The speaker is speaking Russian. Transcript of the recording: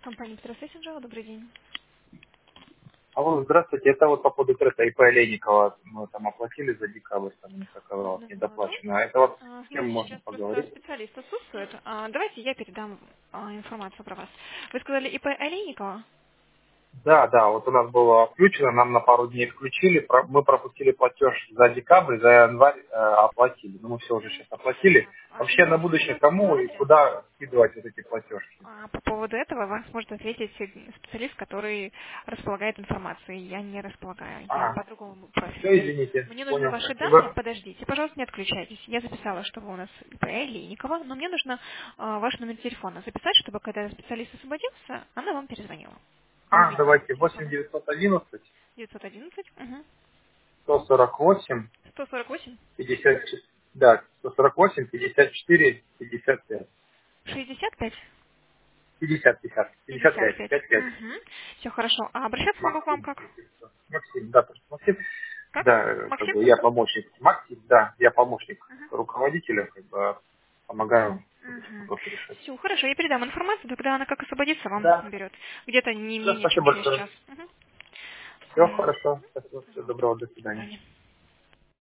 Компания Петросвязь, добрый день. Алло, здравствуйте. Это вот по поводу трека ИП Олейникова. Мы там оплатили за декабрь, там не оказалось Одну минуту. недоплачено. А это вот с кем Смотрите, можно сейчас просто поговорить? специалист отсутствует. Давайте я передам информацию про вас. Вы сказали ИП Олейникова? Да, да, вот у нас было включено, нам на пару дней включили, мы пропустили платеж за декабрь, за январь оплатили. Ну, мы все уже сейчас оплатили. Вообще на будущее кому и Январь. куда скидывать вот эти платежки? По поводу этого вас может ответить специалист, который располагает информацией. Я не располагаю, я А, по другому профилю. все, извините, Мне нужны понял, ваши данные. спасибо. Подождите, пожалуйста, не отключайтесь. Я записала, что вы у нас ИП Олейникова, но мне нужно ваш номер телефона записать, чтобы когда специалист освободился, она вам перезвонила. А, Назовите номер давайте, телефона. 8911 911, 148 148, 54, да, 148 54 55. 65, 50, 50, 55, 55. 55. Все хорошо. А обращаться могу к вам Максим, как? если что. Максим, да, просто Максим. Как? Да, как Максим? бы я помощник. Максим, да, я помощник руководителя, как бы помогаю вот эти вопросы решать. Все, хорошо, я передам информацию, тогда она как освободится, вам Да. наберет. Где-то не Все, менее, чем спасибо через большое. час. Все хорошо. Спасибо, всего доброго, до До свидания. свидания.